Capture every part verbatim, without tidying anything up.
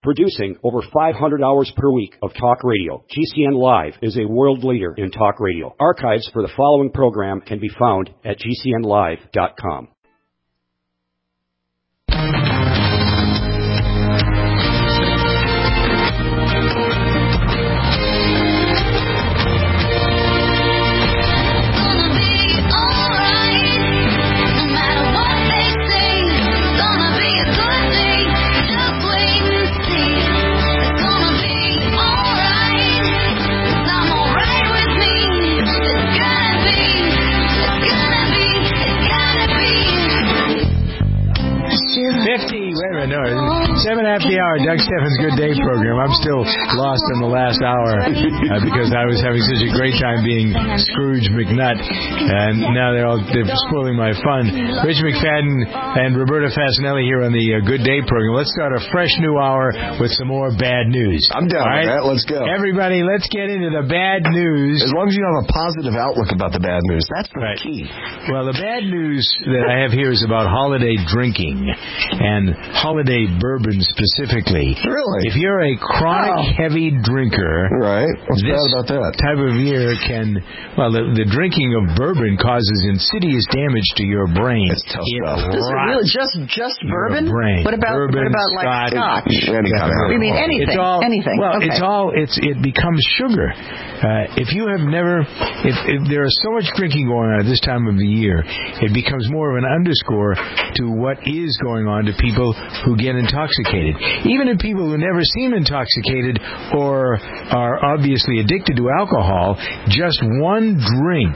Producing over five hundred hours per week of talk radio, G C N Live is a world leader in talk radio. Archives for the following program can be found at G C N live dot com. No, seven after the hour, Doug Steffens' Good Day program. I'm still lost in the last hour uh, because I was having such a great time being Scrooge McNutt, and now they're all they're spoiling my fun. Rich McFadden and Roberta Fasanelli here on the uh, Good Day program. Let's start a fresh new hour with some more bad news. I'm down all with right? that. Let's go. Everybody, let's get into the bad news. As long as you have a positive outlook about the bad news, that's the right. key. Well, the bad news that I have here is about holiday drinking and holiday bourbon specifically. Really? If you're a chronic oh. heavy drinker, right? What's this bad about that? Type of year can, well, the, the drinking of bourbon causes insidious damage to your brain. It's tough it stuff. Does it really just just bourbon? Brain. What about bourbon, what about like scotch? scotch? Any kind of you mean anything? It's all, anything? Well, okay. it's all it's it becomes sugar. Uh, if you have never, if, if there is so much drinking going on at this time of the year, it becomes more of an underscore to what is going on to people who get intoxicated. Even in people who never seem intoxicated or are obviously addicted to alcohol, just one drink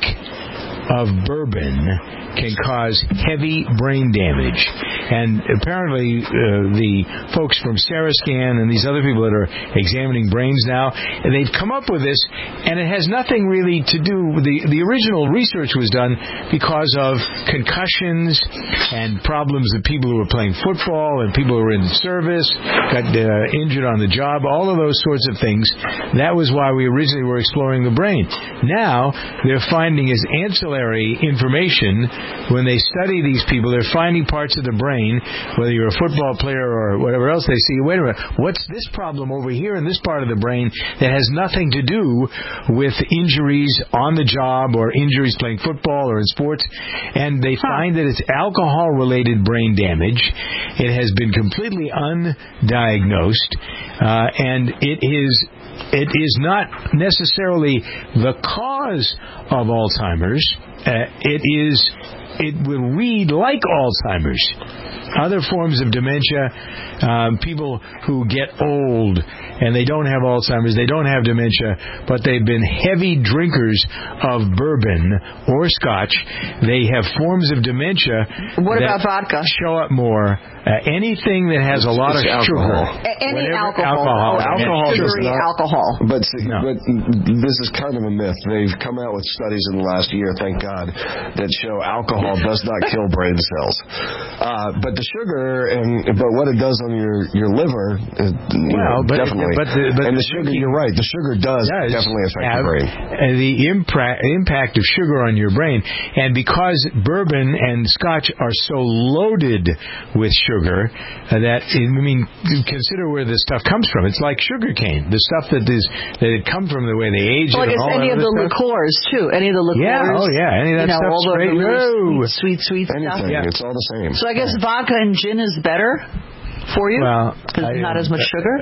of bourbon can cause heavy brain damage. And apparently uh, the folks from Sarascan and these other people that are examining brains now, they've come up with this, and it has nothing really to do with the, the original research was done because of concussions and problems of people who were playing football and people who were in service, got uh, injured on the job, all of those sorts of things. That was why we originally were exploring the brain. Now, they're finding is ancillary information. When they study these people, they're finding parts of the brain, whether you're a football player or whatever else, they see, wait a minute, what's this problem over here in this part of the brain that has nothing to do with injuries on the job or injuries playing football or in sports? And they find that it's alcohol-related brain damage. It has been completely undiagnosed, uh, and it is it is not necessarily the cause of Alzheimer's. Uh, it is, it will read like Alzheimer's. Other forms of dementia, um, people who get old and they don't have Alzheimer's, they don't have dementia, but they've been heavy drinkers of bourbon or scotch. They have forms of dementia. What about vodka? Show up more. Uh, anything that has a lot it's of alcohol. sugar. A- any Whatever, alcohol. Alcohol. Oh, alcohol sugary not, alcohol. But, see, no. but this is kind of a myth. They've come out with studies in the last year, thank God, that show alcohol does not kill brain cells. Uh, but the sugar and but what it does on your, your liver, is, you well, know, but, definitely. But the, but and the sugar, you're right. The sugar does, does definitely affect the brain. Uh, the impra- impact of sugar on your brain, and because bourbon and scotch are so loaded with sugar, uh, that I mean, consider where this stuff comes from. It's like sugar cane, the stuff that is that it comes from, the way they age well, it. I guess any of the stuff. liqueurs too. Any of the liqueurs. Yeah. Oh yeah. Any of that you know, stuff. all the Straight really sweet, sweet, sweet Anything. stuff. Yeah. It's all the same. So I guess vodka and gin is better for you? Well, because not as much sugar?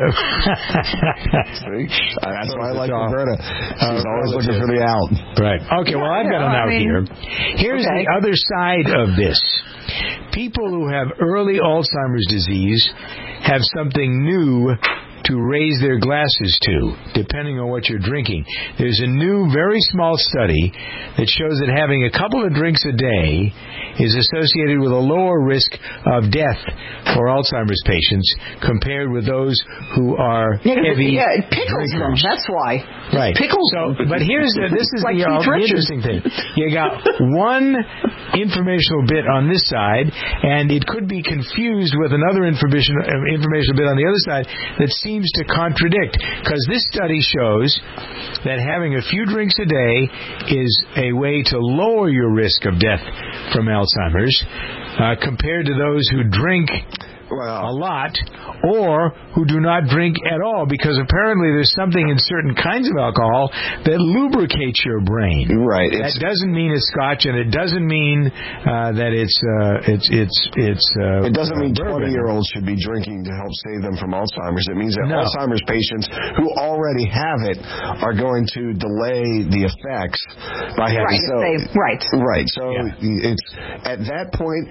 That's why I like Roberta. She's uh, always looking for the out. Right. Okay, well, I've got an I out mean, here. Here's okay. the other side of this. People who have early Alzheimer's disease have something new to raise their glasses to, depending on what you're drinking. There's a new, very small study that shows that having a couple of drinks a day is associated with a lower risk of death for Alzheimer's patients compared with those who are yeah, heavy yeah, it pickles them. drinkers. That's why. Right. It pickles so, them. But here's the, this is like the, uh, the interesting thing. You got one informational bit on this side, and it could be confused with another information uh, informational bit on the other side that seems to contradict, because this study shows that having a few drinks a day is a way to lower your risk of death from Alzheimer's uh, compared to those who drink well, a lot, or who do not drink at all, because apparently there's something in certain kinds of alcohol that lubricates your brain. Right. That doesn't mean it's Scotch, and it doesn't mean uh, that it's uh, it's it's it's. Uh, it doesn't mean bourbon. twenty-year-olds should be drinking to help save them from Alzheimer's. It means that No. Alzheimer's patients who already have it are going to delay the effects by having Right. so. They, right. Right. So Yeah. it's at that point,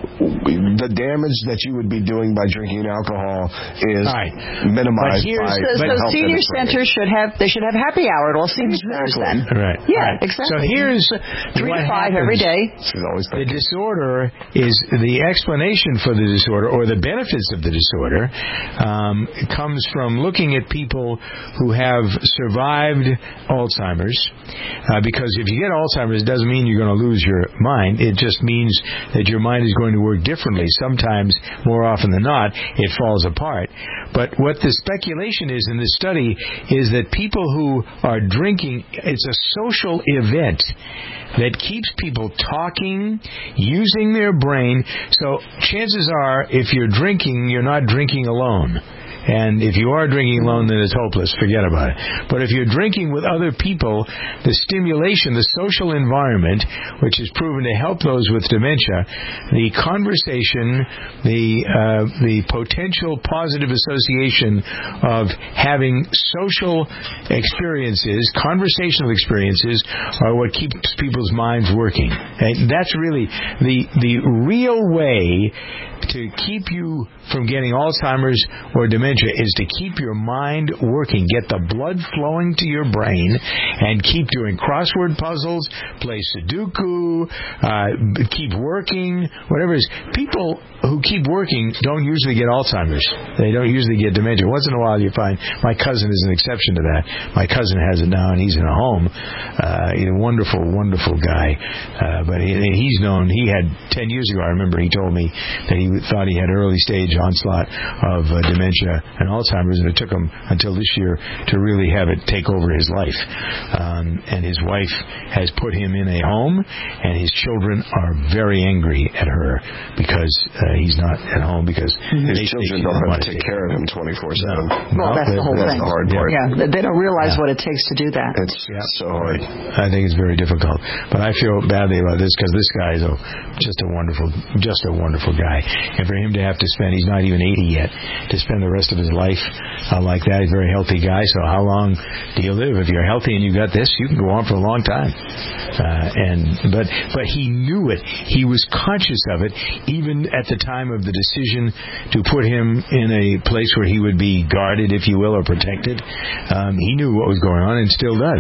the damage that you would be doing by drinking alcohol is Right. minimized But here's- by So, the so help senior that it's bringing. centers should have they should have happy hour at all senior centers then. Right. Yeah, right. exactly. So here's Three what to five happens. every day. She's always The thinking. disorder is the explanation for the disorder, or the benefits of the disorder, um, comes from looking at people who have survived Alzheimer's. Uh, because if you get Alzheimer's, it doesn't mean you're going to lose your mind. It just means that your mind is going to work differently. Sometimes, more often than not, it falls apart. But what the speculation is in this study is that people who are drinking, it's a social event that keeps people talking, using their brain. So chances are, if you're drinking, you're not drinking alone. And if you are drinking alone, then it's hopeless. Forget about it. But if you're drinking with other people, the stimulation, the social environment, which is proven to help those with dementia, the conversation, the uh, the potential positive association of having social experiences, conversational experiences, are what keeps people's minds working. And that's really the the real way to keep you from getting Alzheimer's or dementia is to keep your mind working, get the blood flowing to your brain, and keep doing crossword puzzles, play Sudoku, uh, keep working, whatever it is. People who keep working don't usually get Alzheimer's. They don't usually get dementia. Once in a while you find, my cousin is an exception to that. My cousin has it now, and he's in a home. Uh, he's a wonderful, wonderful guy. Uh, but he, he's known, he had ten years ago, I remember he told me that he thought he had early stage onslaught of uh, dementia and Alzheimer's, and it took him until this year to really have it take over his life. Um, and his wife has put him in a home, and his children are very angry at her because uh, he's not at home, because His they children don't have to take care of him twenty-four seven. Well, that's the whole That's thing. the hard part. Yeah, they don't realize Yeah. what it takes to do that. It's Yeah. so hard. I think it's very difficult. But I feel badly about this because this guy is a, just a wonderful, just a wonderful guy. And for him to have to spend, he's not even eighty yet, to spend the rest of his life uh, like that. He's a very healthy guy. So how long do you live? If you're healthy and you got this, you can go on for a long time. Uh, and but but he knew it. He was conscious of it, even at the time of the decision to put him in a place where he would be guarded, if you will, or protected. Um, he knew what was going on and still does.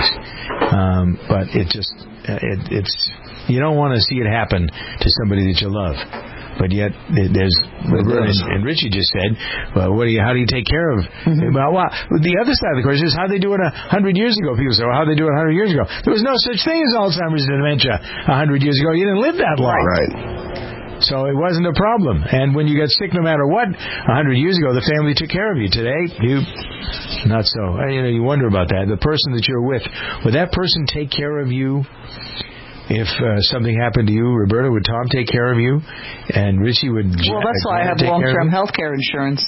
Um, but it just it, it's you don't want to see it happen to somebody that you love. But yet, there's and, and Richie just said, "Well, what do you? How do you take care of?" Mm-hmm. Well, well, the other side of the question is how they do it a hundred years ago. People say, "Well, how they do it a hundred years ago?" There was no such thing as Alzheimer's and dementia a hundred years ago. You didn't live that long, Right. So it wasn't a problem. And when you got sick, no matter what, a hundred years ago, the family took care of you. Today, you not so. You know, you wonder about that. The person that you're with, would that person take care of you? If uh, something happened to you, Roberta, would Tom take care of you? And Richie would... Well, that's why I have long-term health care insurance.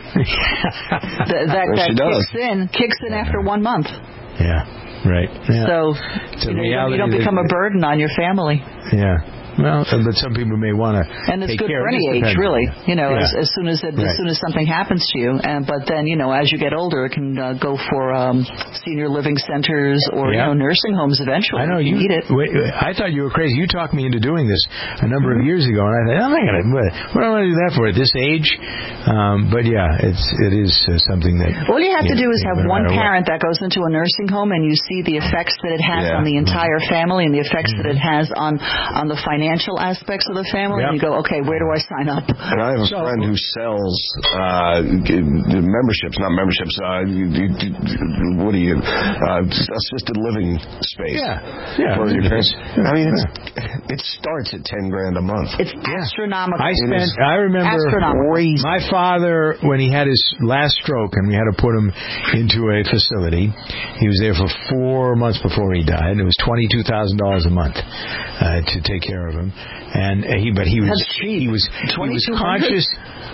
that that, Well, that she does. kicks in, kicks in after one month. Yeah, right. Yeah. So It's a you, know, you don't- you reality don't that- become a burden on your family. Yeah. Well, but some people may want to And it's take good care. for It any just age, depends. really. You know, Yeah. as, as soon as it, Right. as soon as something happens to you, and but then you know, as you get older, it can uh, go for um, senior living centers or Yeah. you know, nursing homes eventually. I know if you, you need it. Wait, I thought you were crazy. You talked me into doing this a number of years ago, and I thought, I'm not going to. What, what do I want to do that for at this age? Um, but yeah, it's it is uh, something that. All you have to you do is know, have no one matter what. parent that goes into a nursing home, and you see the effects that it has Yeah. on the entire family, and the effects Mm-hmm. that it has on on the financial aspects of the family. Yep. And you go, okay, where do I sign up? And I have a So- friend who sells uh, g- memberships, not memberships. Uh, you, you, you- what do you? Uh, assisted living space. Yeah. Yeah. For your parents. I mean, it's, it starts at ten grand a month. It's astronomical. I spent. is I remember astronomical. my father when he had his last stroke, and we had to put him into a facility. He was there for four months before he died. It was twenty-two thousand dollars a month uh, to take care of him, and uh, he. But he was That's cheap. he was he was twenty-two hundred? conscious.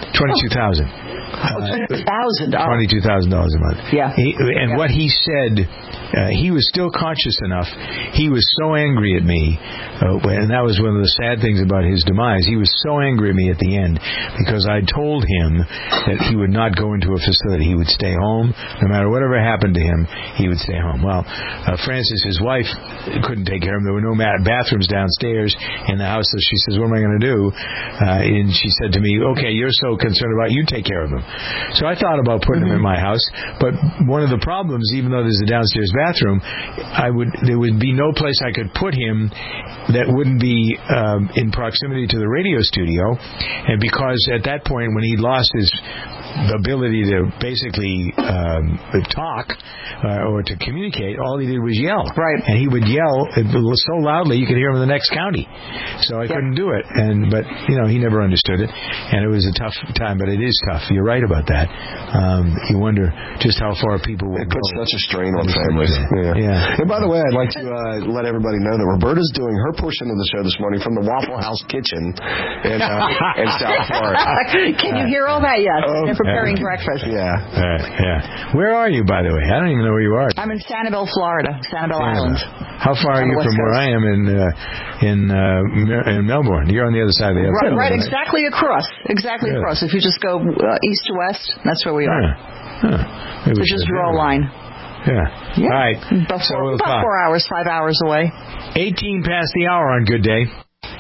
twenty-two thousand. A thousand dollars. Twenty-two thousand dollars a month. Yeah. He, and yeah. what he said, uh, he was still conscious enough. He was so angry at me, uh, and that was one of the sad things about his demise. He was so angry at me at the end because I told him that he would not go into a facility. He would stay home, no matter whatever happened to him. He would stay home. Well, uh, Frances, his wife, couldn't take care of him. There were no bathrooms downstairs in the house, so she says, "What am I going to do?" Uh, and she said to me, "Okay, you're so concerned about it, you take care of him." So I thought about putting mm-hmm. him in my house, but one of the problems, even though there's a downstairs bathroom, I would there would be no place I could put him that wouldn't be um, in proximity to the radio studio, and because at that point when he lost his ability to basically um, talk uh, or to communicate, all he did was yell. Right. And he would yell so loudly you could hear him in the next county. So I yep. couldn't do it. And but you know he never understood it, and it was a tough time. But it is tough. You're right about that. Um, you wonder just how far people will it puts go. such a strain on families. Yeah. yeah. And by the way, I'd like to uh, let everybody know that Roberta's doing her portion of the show this morning from the Waffle House kitchen in, uh, in South Florida. Can you hear all that? Yes. Oh, They're preparing yeah. breakfast. Yeah. Uh, yeah. Where are you, by the way? I don't even know where you are. I'm in Sanibel, Florida. Sanibel yeah. Island. How far are you from where I am in uh, in uh, in Melbourne? You're on the other side of the Right, right, right exactly across. Exactly yeah. across. If you just go uh, east to west, that's where we are. Yeah. Huh. So just draw a line. Yeah. yeah. All right. About, so four, we'll about four hours, five hours away. eighteen past the hour on Good Day.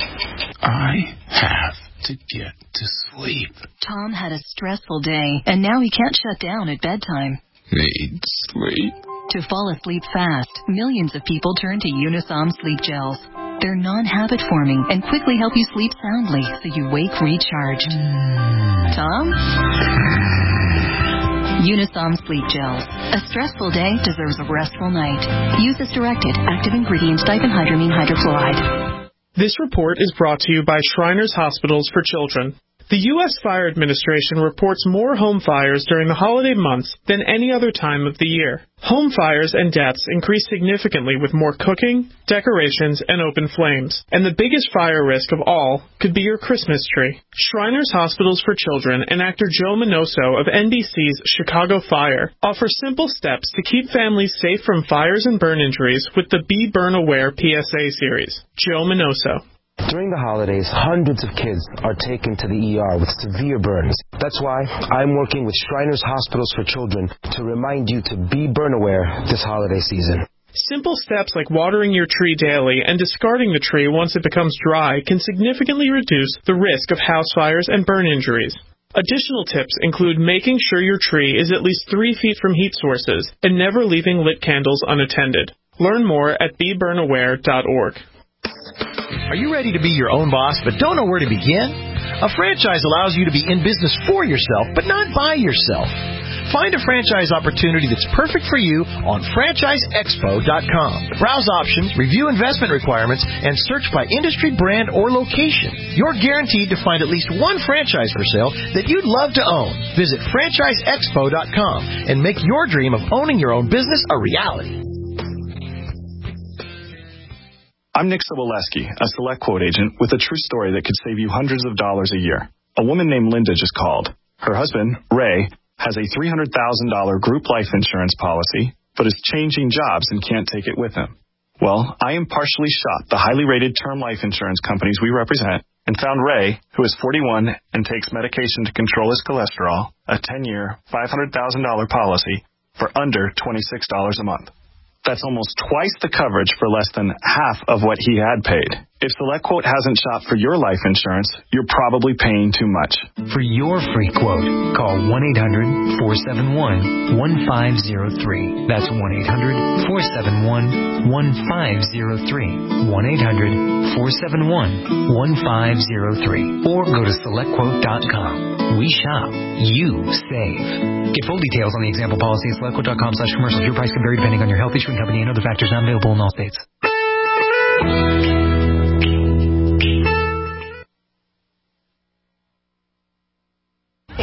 I have to get to sleep. Tom had a stressful day, and now he can't shut down at bedtime. Need sleep. To fall asleep fast, millions of people turn to Unisom Sleep Gels. They're non-habit forming and quickly help you sleep soundly so you wake recharged. Mm. Tom? Unisom Sleep Gels. A stressful day deserves a restful night. Use as directed. Active ingredients diphenhydramine hydrochloride. This report is brought to you by Shriners Hospitals for Children. The U S Fire Administration reports more home fires during the holiday months than any other time of the year. Home fires and deaths increase significantly with more cooking, decorations, and open flames. And the biggest fire risk of all could be your Christmas tree. Shriners Hospitals for Children and actor Joe Minoso of N B C's Chicago Fire offer simple steps to keep families safe from fires and burn injuries with the Be Burn Aware P S A series. Joe Minoso. During the holidays, hundreds of kids are taken to the E R with severe burns. That's why I'm working with Shriners Hospitals for Children to remind you to be burn aware this holiday season. Simple steps like watering your tree daily and discarding the tree once it becomes dry can significantly reduce the risk of house fires and burn injuries. Additional tips include making sure your tree is at least three feet from heat sources and never leaving lit candles unattended. Learn more at be burn aware dot org. Are you ready to be your own boss but don't know where to begin? A franchise allows you to be in business for yourself but not by yourself. Find a franchise opportunity that's perfect for you on franchise expo dot com. Browse options, review investment requirements, and search by industry, brand, or location. You're guaranteed to find at least one franchise for sale that you'd love to own. Visit franchise expo dot com and make your dream of owning your own business a reality. I'm Nick Soboleski, a Select Quote agent with a true story that could save you hundreds of dollars a year. A woman named Linda just called. Her husband, Ray, has a three hundred thousand dollars group life insurance policy, but is changing jobs and can't take it with him. Well, I impartially shopped the highly rated term life insurance companies we represent and found Ray, who is forty-one and takes medication to control his cholesterol, a ten-year, five hundred thousand dollars policy for under twenty-six dollars a month. That's almost twice the coverage for less than half of what he had paid. If SelectQuote hasn't shopped for your life insurance, you're probably paying too much. For your free quote, call one eight hundred four seven one one five zero three. That's one eight hundred four seven one one five zero three. one eight hundred four seven one one five zero three. Or go to select quote dot com. We shop. You save. Get full details on the example policy at select quote dot com slash commercials. Your price can vary depending on your health insurance company and other factors not available in all states.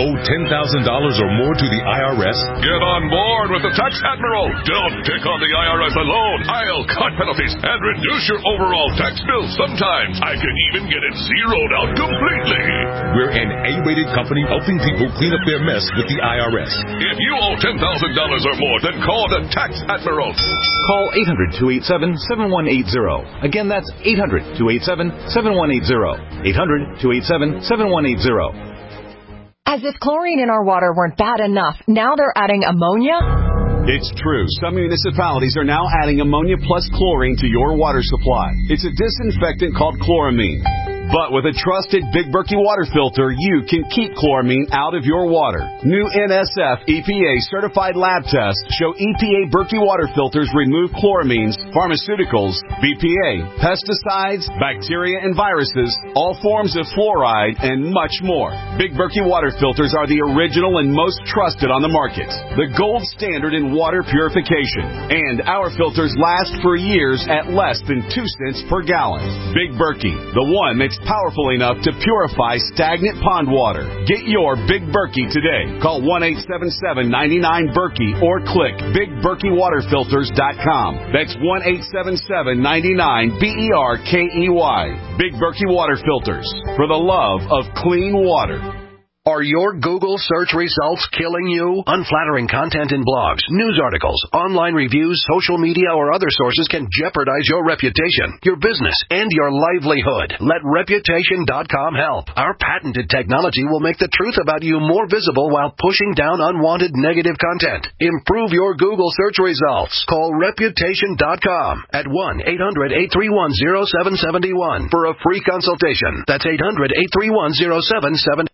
owe ten thousand dollars or more to the I R S? Get on board with the Tax Admiral. Don't pick on the I R S alone. I'll cut penalties and reduce your overall tax bill. Sometimes I can even get it zeroed out completely. We're an A-rated company helping people clean up their mess with the I R S. If you owe ten thousand dollars or more, then call the Tax Admiral. Call eight hundred, two eight seven, seven one eight zero. Again, that's eight hundred, two eight seven, seven one eight zero. eight hundred, two eight seven, seven one eight zero. As if chlorine in our water weren't bad enough, now they're adding ammonia? It's true. Some municipalities are now adding ammonia plus chlorine to your water supply. It's a disinfectant called chloramine. But with a trusted Big Berkey water filter, you can keep chloramine out of your water. New N S F E P A certified lab tests show E P A Berkey water filters remove chloramines, pharmaceuticals, B P A, pesticides, bacteria and viruses, all forms of fluoride, and much more. Big Berkey water filters are the original and most trusted on the market. The gold standard in water purification. And our filters last for years at less than two cents per gallon. Big Berkey, the one that's powerful enough to purify stagnant pond water. Get your Big Berkey today. Call one eight seven seven, nine nine, Berkey or click big berkey water filters dot com. That's one eight seven seven, nine nine, B E R K E Y. Big Berkey Water Filters. For the love of clean water. Are your Google search results killing you? Unflattering content in blogs, news articles, online reviews, social media, or other sources can jeopardize your reputation, your business, and your livelihood. Let Reputation dot com help. Our patented technology will make the truth about you more visible while pushing down unwanted negative content. Improve your Google search results. Call Reputation dot com at one eight hundred, eight three one, zero seven seven one for a free consultation. That's eight hundred, eight three one, zero seven seven one.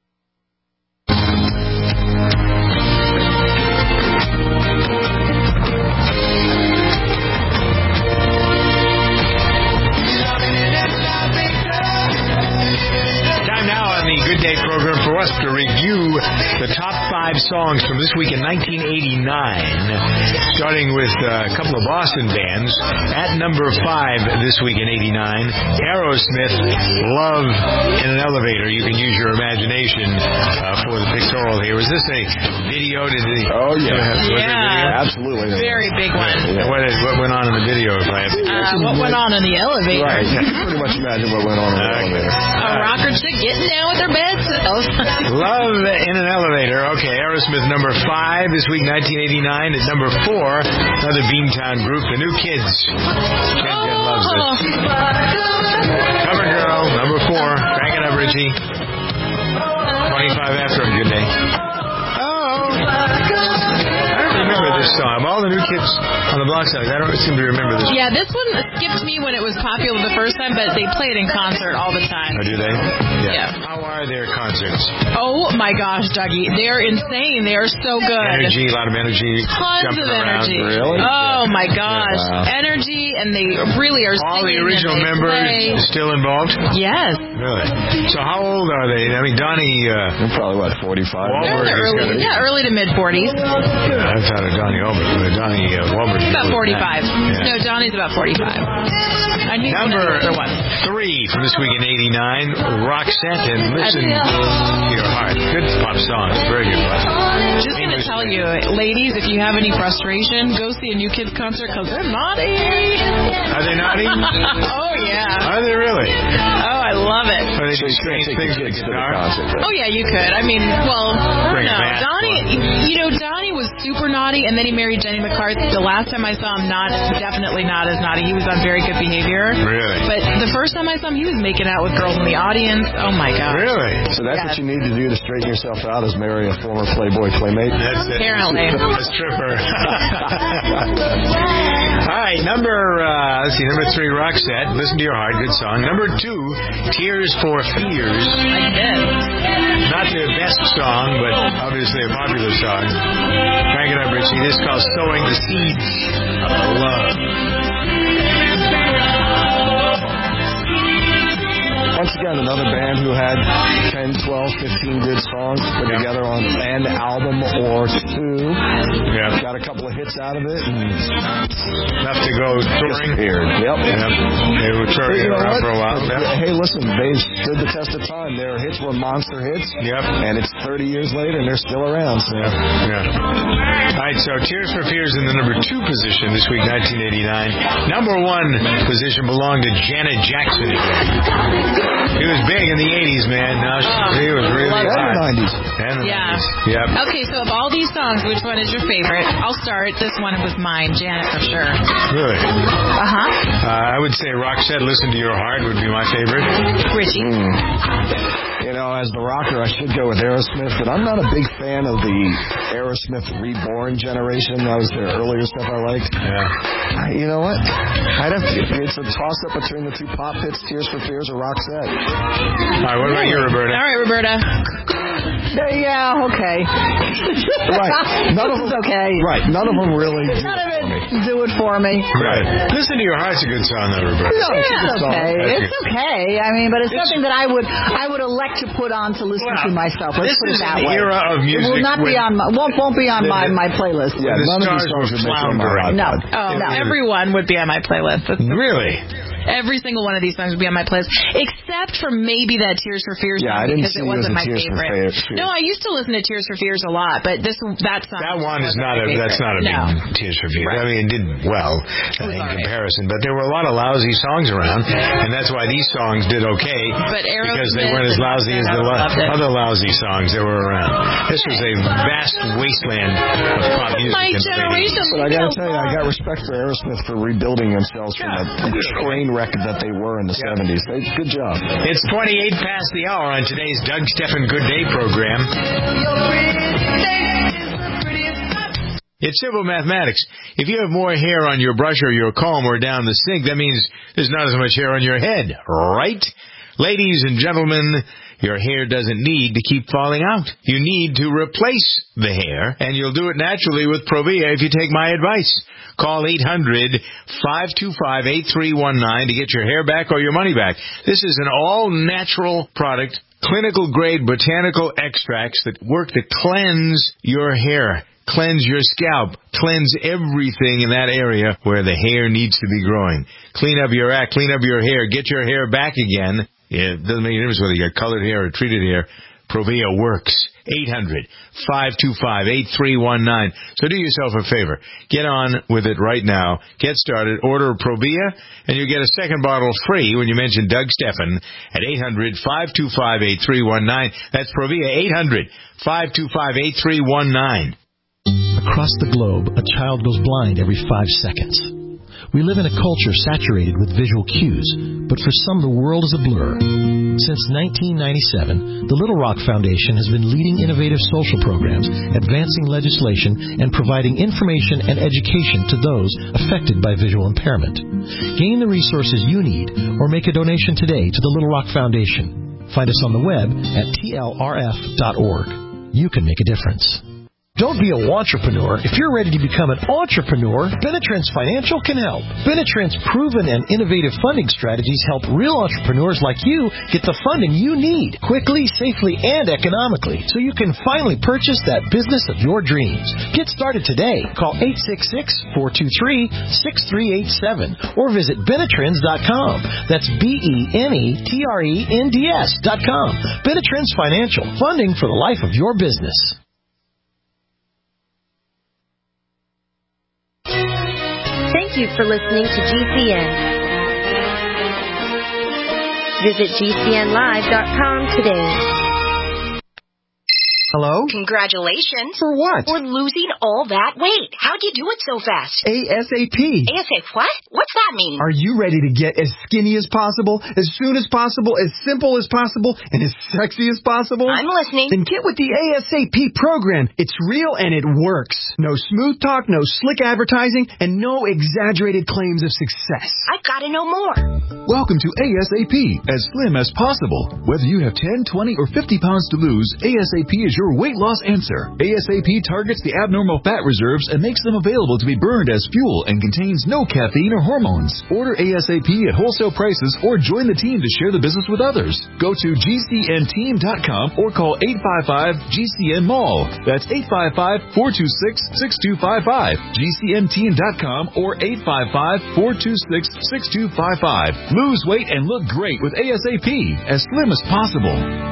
Program for us to review the top five songs from this week in nineteen eighty-nine, starting with uh, a couple of Boston bands. At number five this week in eighty-nine, Aerosmith, Love in an Elevator. You can use your imagination uh, for the pictorial here. Was this a video? Did they, oh, yeah. Was yeah. Video? Absolutely. Very big one. Yeah. What, is, what went on in the video? If I have uh, what went on in the elevator? Right. You can pretty much imagine what went on in the okay. elevator. A rocker chick getting down with her bed cells. Love in an Elevator. Okay, Aerosmith number five this week, nineteen eighty-nine. At number four, another Beantown group, the New Kids. Jen Jen loves it. Cover Girl, number four. Crank it up, Richie. twenty-five after a good day. I don't remember this song. Of all the New Kids on the Block songs, I don't seem to remember this. Yeah, this one skipped me when it was popular the first time, but they play it in concert all the time. Oh, do they? Yeah. yeah. How are their concerts? Oh, my gosh, Dougie. They're insane. They are so good. Energy, a lot of energy. Tons of energy. Really? Oh, my gosh. Wow. Energy, and they really are all singing. All the original members play. still involved? Yes. Really? So how old are they? I mean, Donnie... Uh, They're probably, what, forty-five? Wahlberg early, yeah, early to mid-forties. Yeah, I thought of Donnie Wahlberg. Donnie uh, Wahlberg. He's about forty-five. Yeah. No, Donnie's about forty-five. And he's Number one. three from this week in eighty-nine, Roxette and Listen to Your Heart. Good pop song. Very good pop song. Just going to tell you, ladies, if you have any frustration, go see a New Kids concert because they're naughty. Are they naughty? Oh, yeah. Are they really? Oh, I love it. Are they just strange things with the guitar? Concert, oh, yeah, you could. I mean, well, Bring no. Donnie, you know, Donnie was super naughty, and then he married Jenny McCarthy. The last time I saw him, not definitely not as naughty. He was on very good behavior. Really? But the first time I saw him, he was making out with girls in the audience. Oh, my God. Really? So that's yes. what you need to do to straighten yourself out is marry a former Playboy playmate? That's it. Apparently. A stripper. All right, number, uh, let's see, number three, Roxette, Listen to Your Heart, good song. Number two, Tears for Fears. Like this. Not their best song, but obviously a popular song. Crank it up, Richie. This is called Sowing the Seeds of Love. once again, another band who had ten, twelve, fifteen good songs put together on an album or two. Yeah. Got a couple of hits out of it. And enough to go touring. Disappeared. Yep. yep. They were touring you know around what? for a while. But, Yeah. Hey, listen, they stood the test of time. Their hits were monster hits. Yep. And it's thirty years later, and they're still around. So. Yeah. yeah. All right, so Tears for Fears in the number two position this week, nineteen eighty-nine. Number one position belonged to Janet Jackson. He was big in the eighties, man. No, she was really hot. hot. nineties. And the Yeah. nineties. Yep. Okay, so of all these songs, which one is your favorite? I'll start. This one was mine, Janet, for sure. Really? Uh-huh. Uh, I would say Roxette, Listen to Your Heart would be my favorite. Richie? Mm. You know, as the rocker, I should go with Aerosmith, but I'm not a big fan of the Aerosmith Reborn generation. That was their earlier stuff I liked. Yeah. You know what? I'd have to, it's a toss-up between the two pop hits, Tears for Fears or Roxette. All right, what about you, Roberta? All right, Roberta. Yeah, okay. Right. None of this them, is okay. Right. None of them really do None of it it for me. do it for me. Right. Listen to Your Heart's a good song, though, Roberta. No, it's a Yeah, good it's song. okay. That's It's good. okay. I mean, but it's something that I would I would elect to put on to listen Well, to myself. Let's this put is it that an way. era of It music will not be when- on my won't won't be on my, my playlist. Yeah, The none of these stars songs were would make it on my floundering. iPod. No. Oh, No. everyone would be on my playlist. That's Really? Every single one of these songs would be on my playlist, except for maybe that Tears for Fears Yeah, song I didn't because see it you as wasn't a my Tears for favorite. Fears. No, I used to listen to Tears for Fears a lot, but this that song. That one is wasn't not my a. favorite. That's not a big No. Tears for Fears. Right. I mean, it did well uh, in right. comparison, but there were a lot of lousy songs around, and that's why these songs did okay. But because they Aerosmith weren't as and lousy as the Roxette, I lo- loved it. other lousy songs that were around. This was a vast wasteland of pop music. My in the generation. But I gotta tell you, I got respect for Aerosmith for rebuilding themselves from the train wreck that they were in the seventies. They, good job. It's twenty-eight past the hour on today's Doug Steffen Good Day program. It's simple mathematics. If you have more hair on your brush or your comb or down the sink, that means there's not as much hair on your head, right? Ladies and gentlemen, your hair doesn't need to keep falling out. You need to replace the hair, and you'll do it naturally with Provia if you take my advice. Call eight hundred, five two five, eight three one nine to get your hair back or your money back. This is an all-natural product, clinical-grade botanical extracts that work to cleanse your hair, cleanse your scalp, cleanse everything in that area where the hair needs to be growing. Clean up your act, clean up your hair, get your hair back again. Yeah, it doesn't make any difference whether you got colored hair or treated hair. Provia works. eight hundred, five two five, eight three one nine. So do yourself a favor. Get on with it right now. Get started. Order Provia, and you get a second bottle free when you mention Doug Steffen at eight hundred, five two five, eight three one nine. That's Provia, eight hundred, five two five, eight three one nine. Across the globe, a child goes blind every five seconds. We live in a culture saturated with visual cues, but for some the world is a blur. Since nineteen ninety-seven, the Little Rock Foundation has been leading innovative social programs, advancing legislation, and providing information and education to those affected by visual impairment. Gain the resources you need or make a donation today to the Little Rock Foundation. Find us on the web at T L R F dot org. You can make a difference. Don't be a wantrepreneur. If you're ready to become an entrepreneur, Benetrends Financial can help. Benetrends' proven and innovative funding strategies help real entrepreneurs like you get the funding you need quickly, safely, and economically so you can finally purchase that business of your dreams. Get started today. Call eight six six, four two three, six three eight seven or visit Benetrends dot com. That's B E N E T R E N D S dot com. Benetrends Financial, funding for the life of your business. Thank you for listening to G C N. Visit G C N live dot com today. Hello? Congratulations. For what? For losing all that weight. How'd you do it so fast? ASAP. ASAP what? What's that mean? Are you ready to get as skinny as possible, as soon as possible, as simple as possible, and as sexy as possible? I'm listening. Then get with the ASAP program. It's real and it works. No smooth talk, no slick advertising, and no exaggerated claims of success. I've got to know more. Welcome to ASAP, as slim as possible. Whether you have ten, twenty, or fifty pounds to lose, ASAP is your weight loss answer. ASAP targets the abnormal fat reserves and makes makes them available to be burned as fuel and contains no caffeine or hormones. Order ASAP at wholesale prices or join the team to share the business with others. Go to G C N team dot com or call eight five five G C N Mall. That's eight five five, four two six, six two five five. G C N team dot com or eight five five, four two six, six two five five. Lose weight and look great with ASAP, as slim as possible.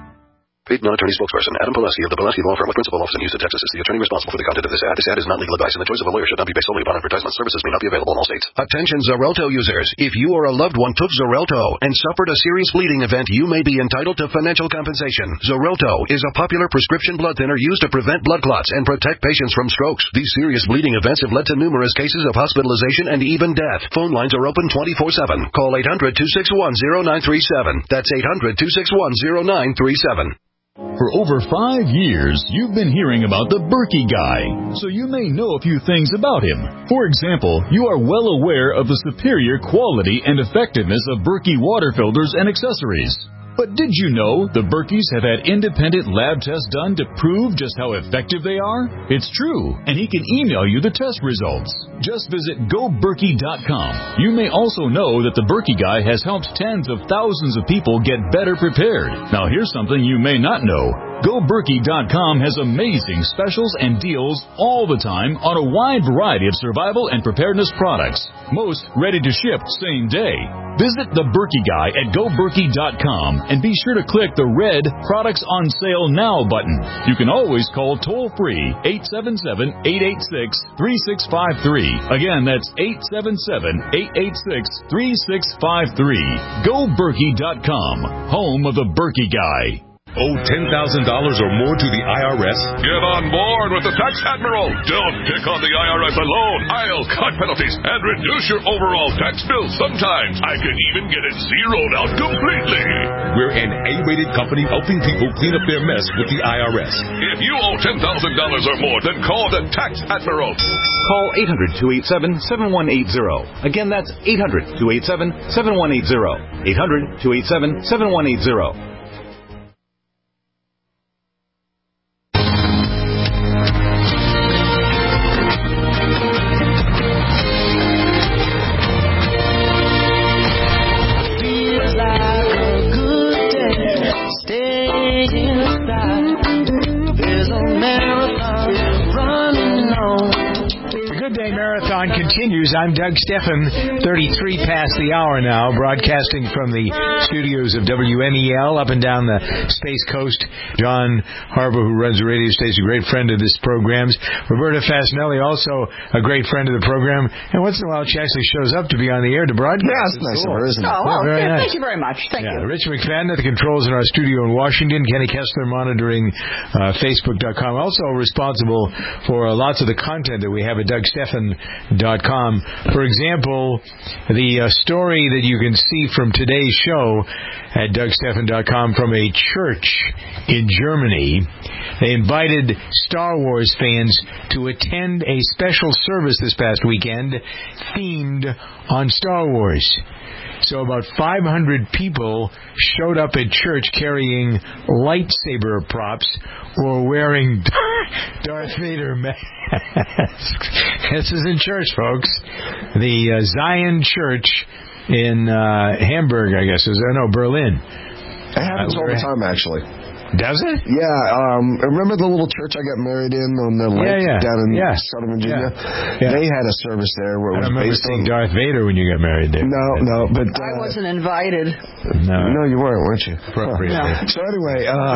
Paid non-attorney spokesperson Adam Pileski of the Pileski Law Firm with principal office in Houston, Texas is the attorney responsible for the content of this ad. This ad is not legal advice, and the choice of a lawyer should not be based solely upon advertisement. Services may not be available in all states. Attention Xarelto users. If you or a loved one took Xarelto and suffered a serious bleeding event, you may be entitled to financial compensation. Xarelto is a popular prescription blood thinner used to prevent blood clots and protect patients from strokes. These serious bleeding events have led to numerous cases of hospitalization and even death. Phone lines are open twenty-four seven. Call eight hundred, two six one, zero nine three seven. That's eight hundred, two six one, zero nine three seven. For over five years, you've been hearing about the Berkey guy, so you may know a few things about him. For example, you are well aware of the superior quality and effectiveness of Berkey water filters and accessories. But did you know the Berkeys have had independent lab tests done to prove just how effective they are? It's true, and he can email you the test results. Just visit go berkey dot com. You may also know that the Berkey guy has helped tens of thousands of people get better prepared. Now here's something you may not know. go berkey dot com has amazing specials and deals all the time on a wide variety of survival and preparedness products, most ready to ship same day. Visit the Berkey guy at go berkey dot com and be sure to click the red Products on Sale Now button. You can always call toll-free eight seven seven, eight eight six, three six five three. Again, that's eight seven seven, eight eight six, three six five three. go berkey dot com, home of the Berkey guy. Owe ten thousand dollars or more to the I R S? Get on board with the Tax Admiral. Don't pick on the I R S alone. I'll cut penalties and reduce your overall tax bill. Sometimes I can even get it zeroed out completely. We're an A-rated company helping people clean up their mess with the I R S. If you owe ten thousand dollars or more, then call the Tax Admiral. Call eight hundred, two eight seven, seven one eight zero. Again, that's eight hundred, two eight seven, seven one eight zero. eight hundred, two eight seven, seven one eight zero. Continues. I'm Doug Steffen, thirty-three past the hour now, broadcasting from the studios of W M E L up and down the Space Coast. John Harbaugh, who runs the radio station, a great friend of this program. Roberta Fasinelli, also a great friend of the program. And once in a while, she actually shows up to be on the air to broadcast. Yeah, that's nice of her, isn't it? Oh, well, very yeah, nice. Thank you very much. Thank yeah, you. Rich McFadden at the controls in our studio in Washington. Kenny Kessler monitoring uh, Facebook dot com. Also responsible for uh, lots of the content that we have at Doug Steffen dot com. For example, the uh, story that you can see from today's show at Doug Steffen dot com from a church in Germany. They invited Star Wars fans to attend a special service this past weekend themed on Star Wars. So about five hundred people showed up at church carrying lightsaber props or wearing Darth Vader masks. This is in church, folks. The uh, Zion Church in uh, Hamburg, I guess. Is there? No, Berlin. It happens uh, all the time, actually. Does it? Yeah. Um, remember the little church I got married in on the lake yeah, yeah. down in yeah. Southern Virginia? Yeah. Yeah. They had a service there where it was I remember based seeing on Darth Vader when you got married there. No, no, but uh, I wasn't invited. No, no, you weren't, weren't you? Appropriately. No. So anyway, uh,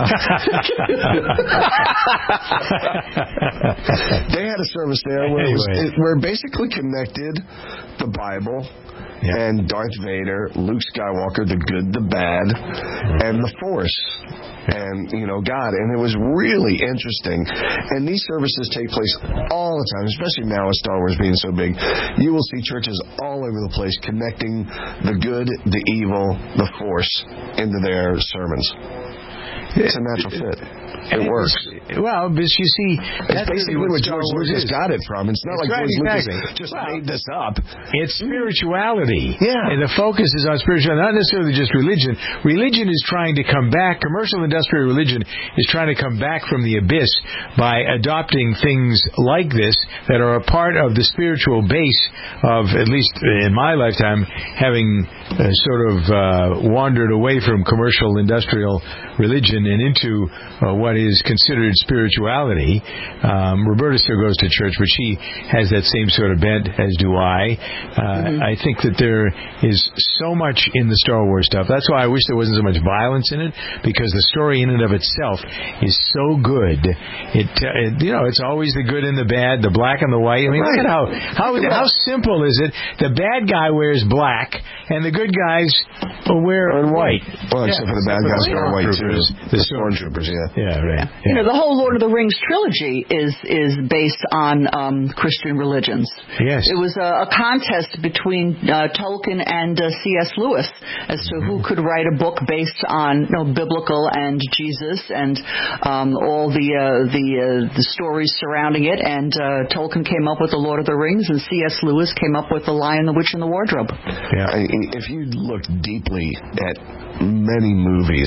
they had a service there where anyway. it was it, where it basically connected the Bible. Yeah. And Darth Vader, Luke Skywalker, the good, the bad, mm-hmm. and the Force, and, you know, God. And it was really interesting. And these services take place all the time, especially now with Star Wars being so big. You will see churches all over the place connecting the good, the evil, the Force into their sermons. It's a natural fit. It works. Well, but you see, that's basically where George Lucas got it from. It's not That's like right, George exactly. Lucas just well, made this up. It's spirituality. Yeah. And the focus is on spirituality, not necessarily just religion. Religion is trying to come back, commercial industrial religion is trying to come back from the abyss by adopting things like this that are a part of the spiritual base of, at least in my lifetime, having uh, sort of uh, wandered away from commercial industrial religion and into uh, what is considered spirituality. Um, Roberta still goes to church, but she has that same sort of bent, as do I. Uh, mm-hmm. I think that there is so much in the Star Wars stuff. That's why I wish there wasn't so much violence in it, because the story in and of itself is so good. It, uh, it you know, it's always the good and the bad, the black and the white. I mean, right. Look at how how how simple is it? The bad guy wears black, and the good guys wear white. Well, except yeah. for the bad guys wear white too. The stormtroopers, yeah. Yeah, right. Yeah. You know, the whole Lord of the Rings trilogy is is based on um, Christian religions. Yes. It was a, a contest between uh, Tolkien and uh, C S Lewis as to who could write a book based on, you know, biblical and Jesus and um, all the uh, the uh, the stories surrounding it. And uh, Tolkien came up with the Lord of the Rings, and C S Lewis came up with the Lion, the Witch, and the Wardrobe. Yeah. If you look deeply at many movies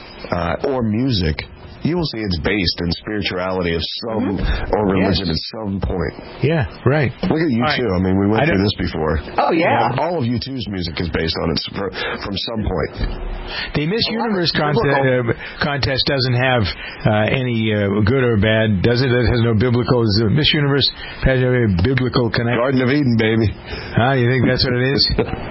uh, or music, you will see it's based in spirituality of some mm-hmm. or religion yes. at some point. Yeah, right. Look at U two. Right. I mean, we went I through this before. Oh, yeah. yeah. All of U two's music is based on it from some point. The Miss Universe contest, uh, contest doesn't have uh, any uh, good or bad, does it? It has no biblical. Is the Miss Universe has a biblical connection? Garden of Eden, baby. Huh? You think that's what it is?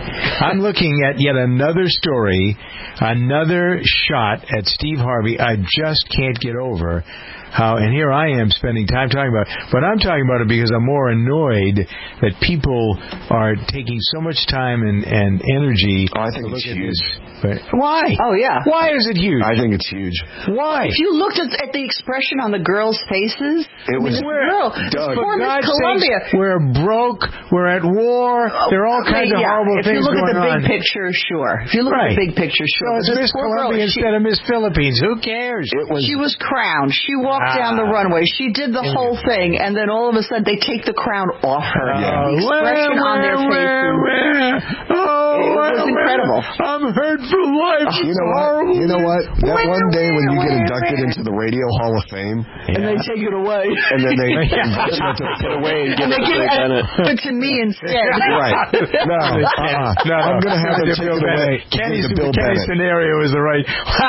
I'm looking at yet another story, another shot at Steve Harvey. I just can't get over how, and here I am spending time talking about it, but I'm talking about it because I'm more annoyed that people are taking so much time and, and energy. Oh, I think it's huge. But why? Oh, yeah. Why is it huge? I think it's huge. Why? If you looked at, at the expression on the girls' faces, it was I mean, girl, Doug, poor Miss Columbia. Sakes, we're broke. We're at war. There are all okay, kinds of yeah. horrible if things going on. If you look at the big on. picture, sure. If you look right. at the big picture, sure. So it's Miss Columbia instead of Miss Philippines. Who cares? It was, she was crowned. She walked ah. down the runway. She did the whole thing, and then all of a sudden they take the crown off her. Uh, the expression where, on their where, faces. Where, oh, it where, was incredible. I'm hurt for life. You know what? You know what? That where, one day when you get inducted into the Radio Hall of Fame, yeah. and they take it away, and then they have to put away and give it to But to me instead, right? No, uh-uh. no, I'm going to have to take it away. Kenny's, Kenny's scenario is the right.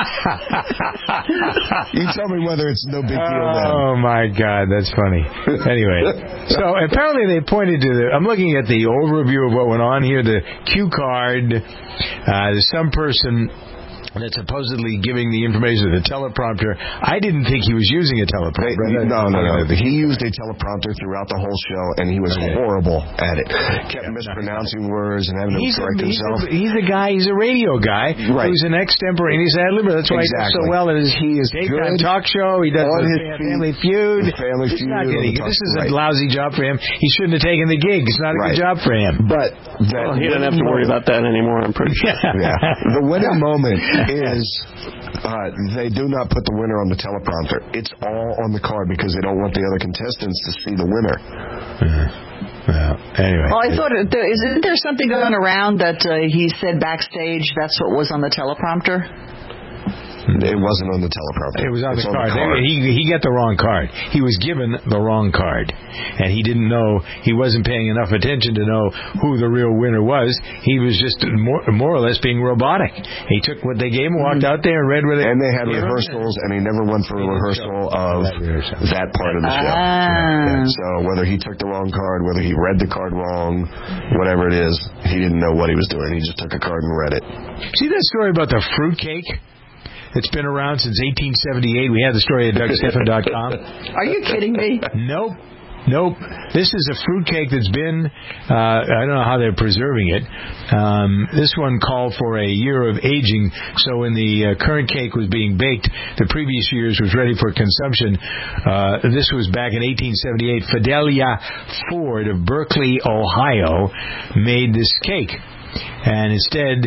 You tell me whether it's no big deal. Then. Oh my God, that's funny. Anyway, so apparently they pointed to the. I'm looking at the overview of what went on here. The cue card. Uh, there's some person that's supposedly giving the information to the teleprompter. I didn't think he was using a teleprompter. They, no, no, no. He used a teleprompter throughout the whole show, and he was okay. horrible at it. Kept mispronouncing words and having to he's correct a, himself. He's a, he's a guy, he's a radio guy. Right. He's an extemporaneous ad-libber. That's why exactly. he does so well at his he is daytime talk show. He does his Family Feud. Family Feud. Not getting, this is right. a lousy job for him. He shouldn't have taken the gig. It's not a right. good job for him. But well, he doesn't have to worry about that anymore, I'm pretty sure. yeah. The winning moment is... Uh, they do not put the winner on the teleprompter. It's all on the card because they don't want the other contestants to see the winner. Uh, well, anyway. Well, I thought, there, isn't there something going around that uh, he said backstage that's what was on the teleprompter? It wasn't on the teleprompter. It was on, the, on card. the card. He he got the wrong card. He was given the wrong card, and he didn't know. He wasn't paying enough attention to know who the real winner was. He was just more, more or less being robotic. He took what they gave him, walked out there, and read what. And they had rehearsals, and he never went for a rehearsal of that part of the show. Ah. So whether he took the wrong card, whether he read the card wrong, whatever it is, he didn't know what he was doing. He just took a card and read it. See that story about the fruitcake? It's been around since eighteen seventy-eight. We had the story at Doug Stephan dot com. Are you kidding me? Nope. Nope. This is a fruitcake that's been, uh, I don't know how they're preserving it. Um, this one called for a year of aging, so when the uh, current cake was being baked, the previous year's was ready for consumption. Uh, this was back in eighteen seventy-eight. Fidelia Ford of Berkeley, Ohio, made this cake. And instead...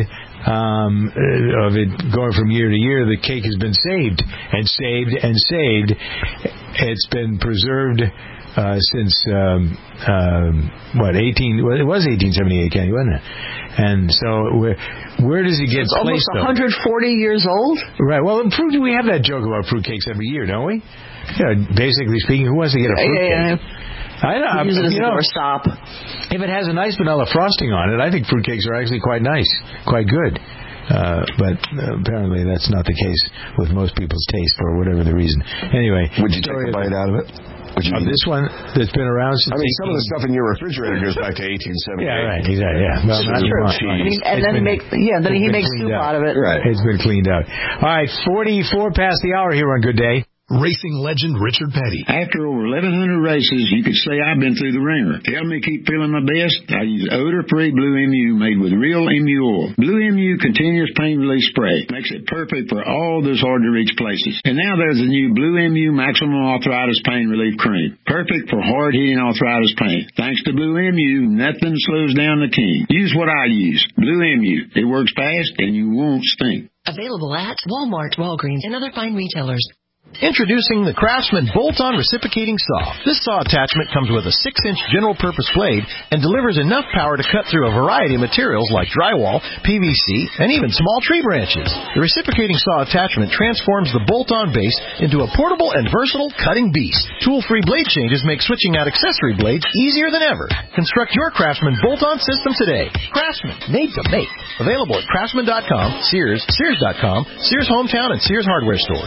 um, of it going from year to year. The cake has been saved and saved and saved. It's been preserved uh, since um, um, what eighteen? Well, it was eighteen seventy-eight, Kenny, wasn't it? And so, where where does it get it's placed? Almost one hundred forty years old. Right. Well, in fruit, we have that joke about fruitcakes every year, don't we? Yeah. Basically speaking, who wants to get a fruitcake? Yeah, yeah. I know. Use it as you a know, doorstop. If it has a nice vanilla frosting on it, I think fruitcakes are actually quite nice, quite good. Uh, but uh, apparently that's not the case with most people's taste for whatever the reason. Anyway, would you take a bite out of it? Would you of this one that's been around since I mean, eighteen some of the stuff in your refrigerator goes back to eighteen seventy-eight. Yeah, right, exactly. Yeah, well, not true. Mine. And, he, and then been, make yeah, then he makes soup out. out of it. Right. It's been cleaned out. All right, forty-four past the hour here on Good Day. Racing legend Richard Petty. After over eleven hundred races, you could say I've been through the ringer. To help me keep feeling my best, I use odor-free Blue M U made with real M U oil. Blue M U continuous pain relief spray makes it perfect for all those hard-to-reach places. And now there's a new Blue M U Maximum Arthritis Pain Relief Cream, perfect for hard-hitting arthritis pain. Thanks to Blue M U, nothing slows down the king. Use what I use, Blue M U. It works fast and you won't stink. Available at Walmart, Walgreens, and other fine retailers. Introducing the Craftsman Bolt-On Reciprocating Saw. This saw attachment comes with a six inch general-purpose blade and delivers enough power to cut through a variety of materials like drywall, P V C, and even small tree branches. The reciprocating saw attachment transforms the bolt-on base into a portable and versatile cutting beast. Tool-free blade changes make switching out accessory blades easier than ever. Construct your Craftsman Bolt-On system today. Craftsman, made to make. Available at craftsman dot com, Sears, Sears dot com, Sears Hometown, and Sears Hardware stores.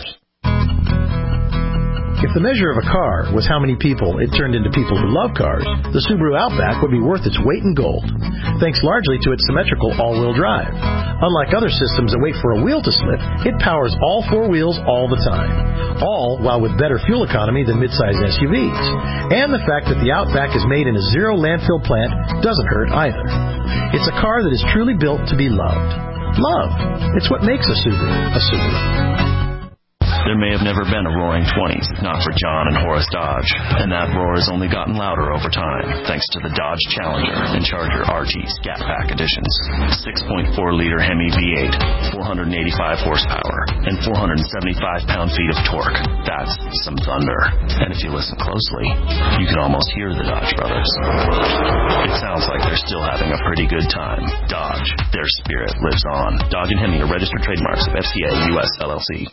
If the measure of a car was how many people it turned into people who love cars, the Subaru Outback would be worth its weight in gold, thanks largely to its symmetrical all-wheel drive. Unlike other systems that wait for a wheel to slip, it powers all four wheels all the time, all while with better fuel economy than midsize S U Vs. And the fact that the Outback is made in a zero landfill plant doesn't hurt either. It's a car that is truly built to be loved. Love. It's what makes a Subaru a Subaru. There may have never been a Roaring Twenties, not for John and Horace Dodge, and that roar has only gotten louder over time, thanks to the Dodge Challenger and Charger R T Scat Pack editions. six point four liter Hemi V eight, four hundred eighty-five horsepower, and four hundred seventy-five pound-feet of torque. That's some thunder. And if you listen closely, you can almost hear the Dodge brothers. It sounds like they're still having a pretty good time. Dodge, their spirit lives on. Dodge and Hemi are registered trademarks of F C A U S L L C.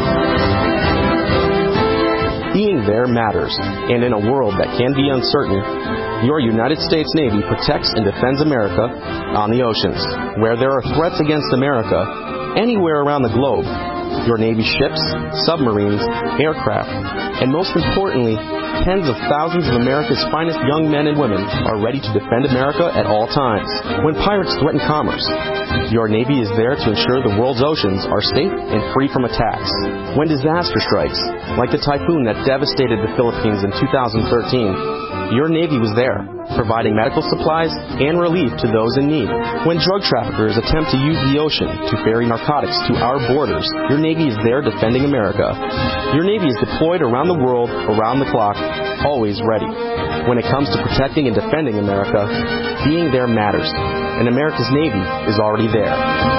Being there matters, and in a world that can be uncertain, your United States Navy protects and defends America on the oceans. Where there are threats against America, anywhere around the globe, your Navy ships, submarines, aircraft, and most importantly, tens of thousands of America's finest young men and women are ready to defend America at all times. When pirates threaten commerce, your Navy is there to ensure the world's oceans are safe and free from attacks. When disaster strikes, like the typhoon that devastated the Philippines in two thousand thirteen, your Navy was there, providing medical supplies and relief to those in need. When drug traffickers attempt to use the ocean to ferry narcotics to our borders, your Navy is there defending America. Your Navy is deployed around the world, around the clock, always ready. When it comes to protecting and defending America, being there matters, and America's Navy is already there.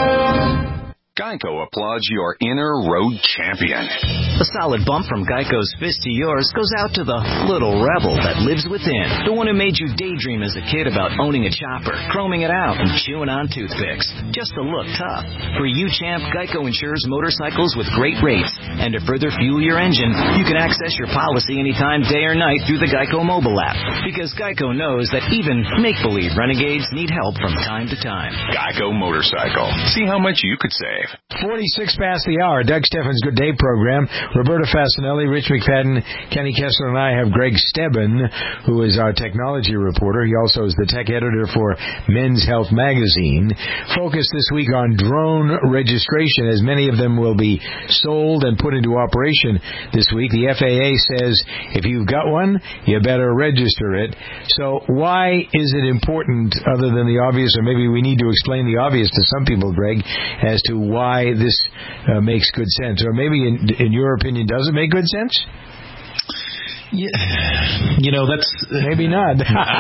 Geico applauds your inner road champion. A solid bump from Geico's fist to yours goes out to the little rebel that lives within. The one who made you daydream as a kid about owning a chopper, chroming it out, and chewing on toothpicks. Just to look tough. For you, champ, Geico insures motorcycles with great rates. And to further fuel your engine, you can access your policy anytime, day or night, through the Geico mobile app. Because Geico knows that even make-believe renegades need help from time to time. Geico Motorcycle. See how much you could save. forty-six past the hour. Doug Steffens' Good Day program. Roberta Fasanelli, Rich McFadden, Kenny Kessler, and I have Greg Stebbin, who is our technology reporter. He also is the tech editor for Men's Health magazine. Focus this week on drone registration, as many of them will be sold and put into operation this week. The F A A says if you've got one, you better register it. So why is it important, other than the obvious, or maybe we need to explain the obvious to some people, Greg, as to why this uh, makes good sense? Or maybe in, in your opinion, does it make good sense? Yeah, you know, that's maybe not.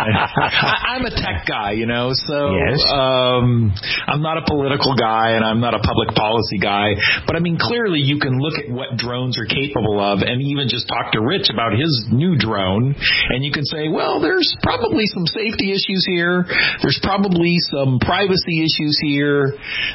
I, I'm a tech guy, you know, so yes. um, I'm not a political guy and I'm not a public policy guy. But I mean, clearly you can look at what drones are capable of, and even just talk to Rich about his new drone, and you can say, well, there's probably some safety issues here. There's probably some privacy issues here.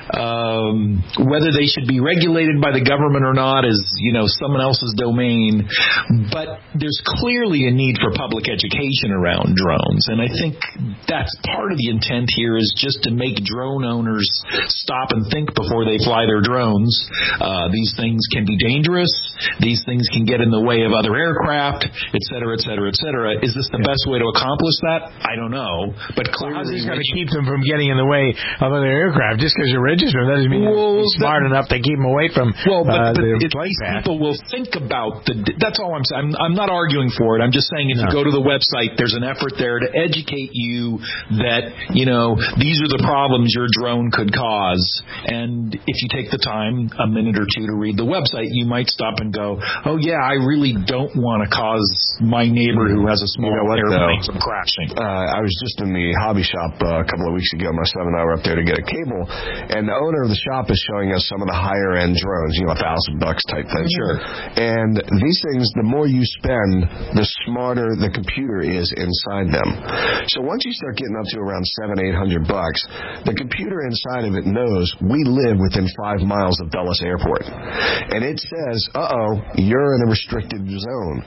Um, whether they should be regulated by the government or not is, you know, someone else's domain. But there's clearly a need for public education around drones, and I think that's part of the intent here, is just to make drone owners stop and think before they fly their drones. Uh, these things can be dangerous. These things can get in the way of other aircraft, et cetera, et cetera, et cetera. Is this the yeah. best way to accomplish that? I don't know, but clearly, well, how's this going to keep them from getting in the way of other aircraft? Just because you're registered doesn't mean well, you're smart that, enough to keep them away from. Well, but, uh, but the it, these people will think about the. That's all I'm saying. I'm, I'm not arguing for it. I'm just saying if no. you go to the website, there's an effort there to educate you that, you know, these are the problems your drone could cause. And if you take the time, a minute or two, to read the website, you might stop and go, oh, yeah, I really don't want to cause my neighbor who has a small you know what, airplane though? from crashing. Uh, I was just in the hobby shop uh, a couple of weeks ago. My son and I were up there to get a cable, and the owner of the shop is showing us some of the higher-end drones, you know, a thousand bucks type thing. Sure. And these things, the more you spend, the smarter the computer is inside them. So once you start getting up to around seven, eight hundred bucks, the computer inside of it knows we live within five miles of Dulles Airport, and it says, "Uh-oh, you're in a restricted zone.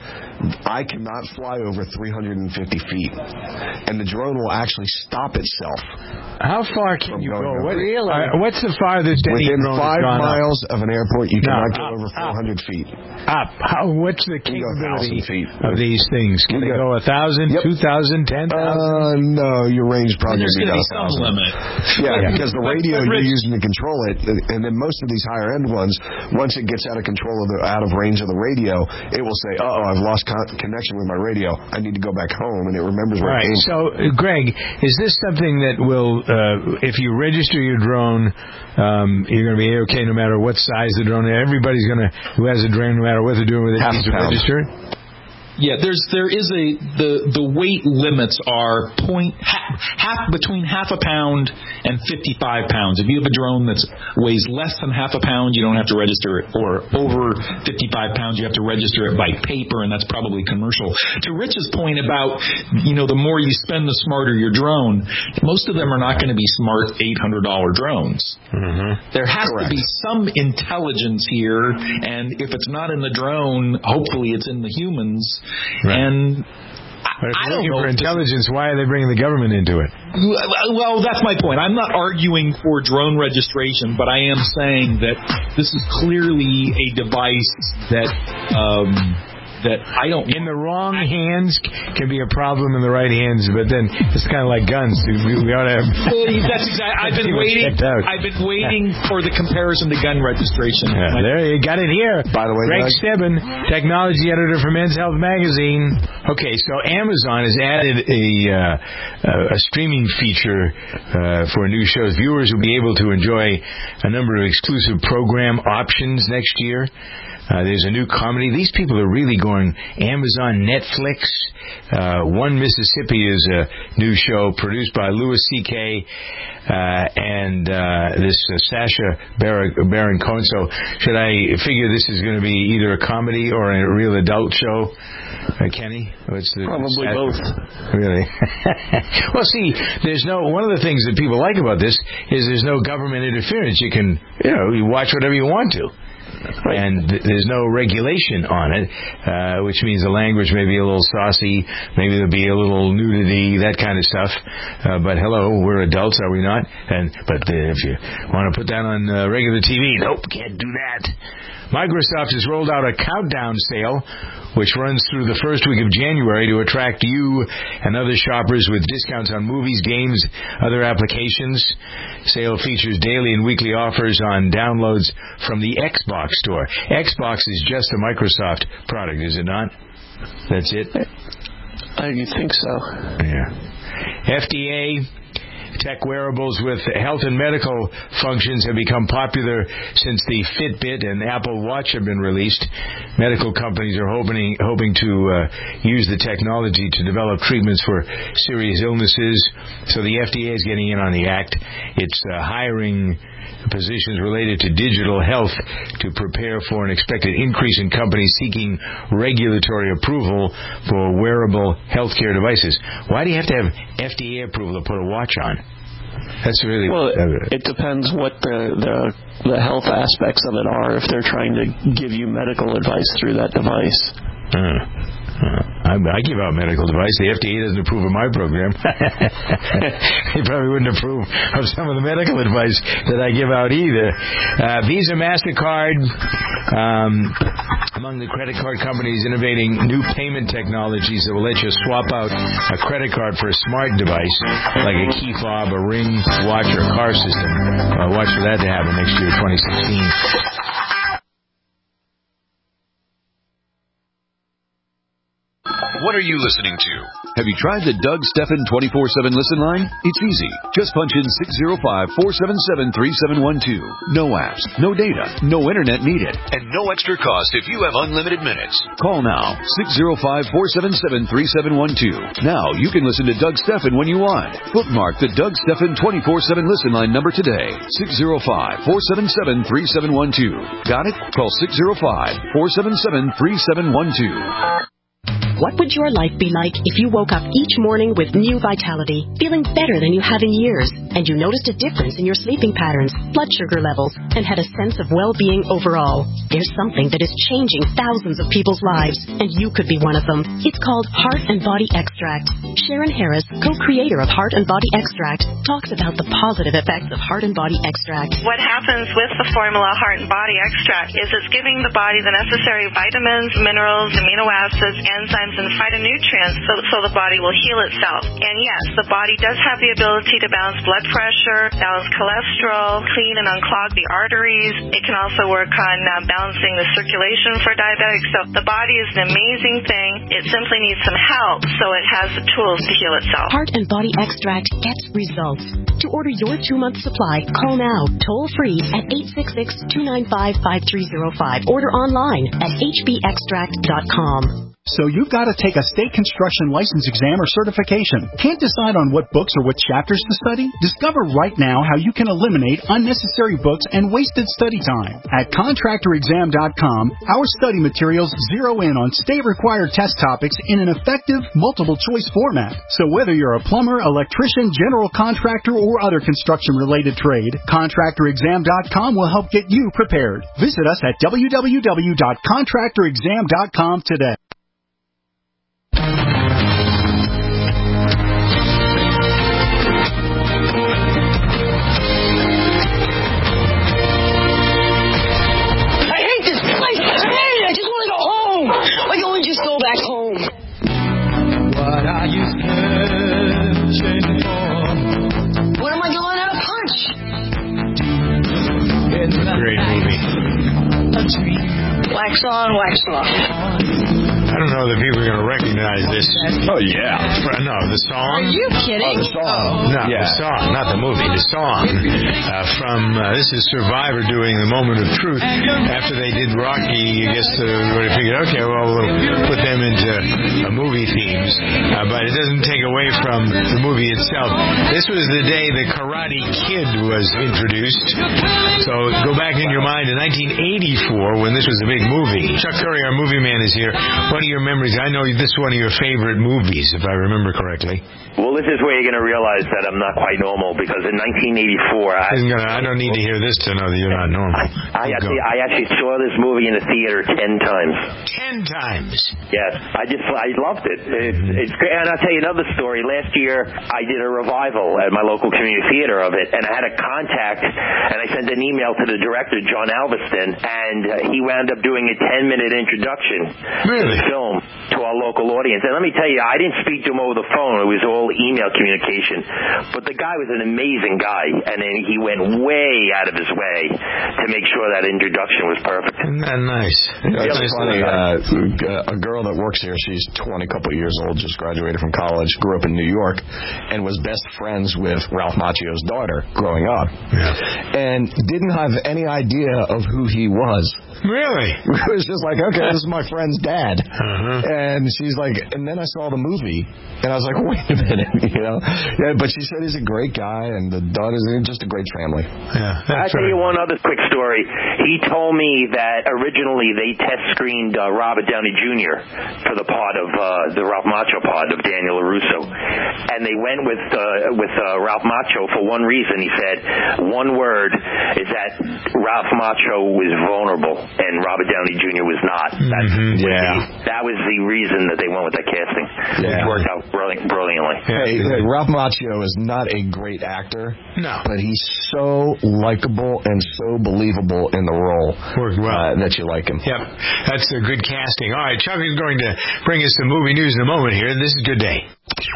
I cannot fly over three hundred fifty feet," and the drone will actually stop itself. How far can you go? What, really? Uh, what's the farthest within five miles up? of an airport? You no, cannot go up, over four hundred up. feet. Up. How? What's the capability feet. of these things? Can they go a thousand, yep. two thousand, ten thousand? Uh, no, your range probably There's be going to about be some limit. Yeah, yeah, because the radio you're using to control it, and then most of these higher end ones, once it gets out of control of the out of range of the radio, it will say, "Uh oh, I've lost con- connection with my radio. I need to go back home," and it remembers where right. it came So, uh, Greg, is this something that will, uh, if you register your drone, um, you're going to be okay no matter what size the drone is? Everybody's going to, who has a drone, no matter what they're doing with it, needs to register it? Yeah, there's there is a the the weight limits are point half, half between half a pound and fifty-five pounds. If you have a drone that weighs less than half a pound, you don't have to register it, or over fifty-five pounds, you have to register it by paper, and that's probably commercial. To Rich's point about, you know, the more you spend, the smarter your drone. Most of them are not going to be smart eight hundred dollars drones. Mm-hmm. There has Correct. to be some intelligence here, and if it's not in the drone, hopefully it's in the humans. Right. And but if I you're don't looking know for intelligence, why are they bringing the government into it? Well, that's my point. I'm not arguing for drone registration, but I am saying that this is clearly a device that um, that I don't. In the wrong hands can be a problem. In the right hands, but then it's kind of like guns. We, we ought to have. Well, that's exactly. I've been waiting. I've been waiting for the comparison to gun registration. Yeah, there you got it here. By the way, Greg Doug? Stebbin, technology editor for Men's Health magazine. Okay, so Amazon has added a uh, a streaming feature uh, for new shows. Viewers will be able to enjoy a number of exclusive program options next year. Uh, there's a new comedy. These people are really going Amazon, Netflix. Uh, One Mississippi is a new show produced by Louis C K Uh, and uh, this uh, Sacha Baron, Baron Cohen. So should I figure this is going to be either a comedy or a real adult show? Uh, Kenny? What's the, Probably Sacha? both. Really? Well, see, there's no. One of the things that people like about this is there's no government interference. You can, you know, you watch whatever you want to. Right. And th- there's no regulation on it, uh, which means the language may be a little saucy, maybe there'll be a little nudity, that kind of stuff. Uh, but hello, we're adults, are we not? And but uh, if you want to put that on uh, regular T V, nope, can't do that. Microsoft has rolled out a countdown sale, which runs through the first week of January to attract you and other shoppers with discounts on movies, games, other applications. Sale features daily and weekly offers on downloads from the Xbox store. Xbox is just a Microsoft product, is it not? That's it? I think so. Yeah. F D A Tech wearables with health and medical functions have become popular since the Fitbit and Apple Watch have been released. Medical companies are hoping hoping to uh, use the technology to develop treatments for serious illnesses. So the F D A is getting in on the act. It's uh, hiring positions related to digital health to prepare for an expected increase in companies seeking regulatory approval for wearable healthcare devices. Why do you have to have F D A approval to put a watch on? That's really well. Uh, it depends what the, the the health aspects of it are. If they're trying to give you medical advice through that device. Uh. Uh, I, I give out medical advice. The F D A doesn't approve of my program. They probably wouldn't approve of some of the medical advice that I give out either. Uh, Visa, MasterCard, um, among the credit card companies innovating new payment technologies that will let you swap out a credit card for a smart device, like a key fob, a ring, watch, or car system. Uh, watch for that to happen next year, twenty sixteen. What are you listening to? Have you tried the Doug Stephan twenty-four seven listen line? It's easy. Just punch in six zero five, four seven seven, three seven one two. No apps, no data, no internet needed, and no extra cost if you have unlimited minutes. Call now, six zero five, four seven seven, three seven one two. Now you can listen to Doug Stephan when you want. Bookmark the Doug Stephan twenty-four seven listen line number today, six zero five, four seven seven, three seven one two. Got it? Call six zero five, four seven seven, three seven one two. What would your life be like if you woke up each morning with new vitality, feeling better than you have in years, and you noticed a difference in your sleeping patterns, blood sugar levels, and had a sense of well-being overall? There's something that is changing thousands of people's lives, and you could be one of them. It's called Heart and Body Extract. Sharon Harris, co-creator of Heart and Body Extract, talks about the positive effects of Heart and Body Extract. What happens with the formula Heart and Body Extract is it's giving the body the necessary vitamins, minerals, amino acids, enzymes, and phytonutrients so, so the body will heal itself. And yes, the body does have the ability to balance blood pressure, balance cholesterol, clean and unclog the arteries. It can also work on uh, balancing the circulation for diabetics. So the body is an amazing thing. It simply needs some help so it has the tools to heal itself. Heart and Body Extract gets results. To order your two-month supply, call now, toll-free at eight six six, two nine five, five three zero five. Order online at h b extract dot com. So you've got to take a state construction license exam or certification. Can't decide on what books or what chapters to study? Discover right now how you can eliminate unnecessary books and wasted study time. At contractor exam dot com, our study materials zero in on state-required test topics in an effective, multiple-choice format. So whether you're a plumber, electrician, general contractor, or other construction-related trade, contractor exam dot com will help get you prepared. Visit us at w w w dot contractor exam dot com today. Just go back home. What are you searching for? What am I going out to punch? Great movie. Wax on, wax off. I don't know that people are going to recognize this. Oh, yeah. No, the song. Are you kidding? Oh, the song. No, yeah. the song, not the movie. The song uh, from, uh, this is Survivor doing The Moment of Truth. After they did Rocky, I guess everybody figured, okay, well, we'll put them into uh, movie themes. Uh, but it doesn't take away from the movie itself. This was the day the Karate Kid was introduced. So go back in your mind to nineteen eighty-four when this was a big movie. Chuck Curry, our movie man, is here. What are your memories? I know this is one of your favorite movies, if I remember correctly. Well, this is where you're going to realize that I'm not quite normal, because in nineteen eighty-four... I, gonna, I don't need to hear this to know that you're not normal. I, I, actually, I actually saw this movie in the theater ten times. Ten times? Yes. I just, I loved it. It's, it's great. And I'll tell you another story. Last year, I did a revival at my local community theater of it, and I had a contact, and I sent an email to the director, John Alveston, and uh, he wound up doing a ten-minute introduction really? to the film. to our local audience. And let me tell you, I didn't speak to him over the phone. It was all email communication. But the guy was an amazing guy, and then he went way out of his way to make sure that introduction was perfect. Isn't that nice? Yeah, it's really funny. Uh, a girl that works here, she's twenty, couple of years old, just graduated from college, grew up in New York, and was best friends with Ralph Macchio's daughter growing up. Yeah. And didn't have any idea of who he was. Really? It was just like, okay, this is my friend's dad. Uh-huh. And she's like, and then I saw the movie, and I was like, wait a minute, you know? Yeah, but she said he's a great guy, and the daughter's just a great family. Yeah. I'll tell you one other quick story. He told me that originally they test screened uh, Robert Downey Junior for the part of uh, the Ralph Macchio part of Daniel LaRusso, and they went with uh, with uh, Ralph Macchio for one reason. He said one word is that Ralph Macchio was vulnerable and Robert Downey Junior was not. That's mm-hmm. Yeah, the, that was the reason that they went with that casting. Yeah. It worked out brilliant, brilliantly. Hey, hey, Ralph Macchio is not a great actor. No, but he's so likable and so believable in the role well. uh, that you like him. Yep, that's a good casting. All right, Chuck is going to bring us some movie news in a moment here. This is Good Day.